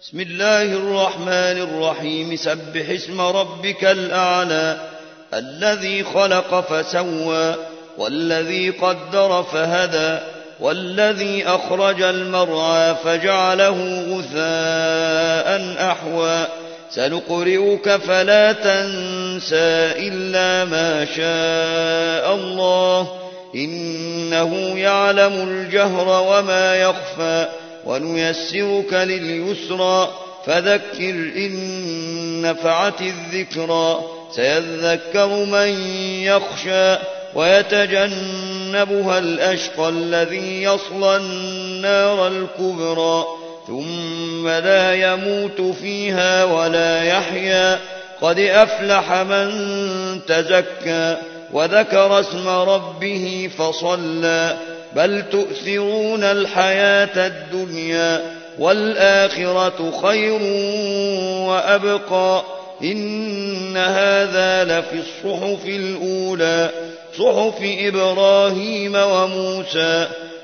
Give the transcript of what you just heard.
بسم الله الرحمن الرحيم سبح اسم ربك الأعلى الذي خلق فسوى والذي قدر فهدى والذي أخرج المرعى فجعله غثاء أحوى سنقرئك فلا تنسى إلا ما شاء الله إنه يعلم الجهر وما يخفى ونيسرك لليسرى فذكر إن نفعت الذكرى سيذكر من يخشى ويتجنبها الأشقى الذي يصلى النار الكبرى ثم لا يموت فيها ولا يحيا قد أفلح من تزكى وذكر اسم ربه فصلى بل تؤثرون الحياة الدنيا والآخرة خير وأبقى إن هذا لفي الصحف الأولى صحف إبراهيم وموسى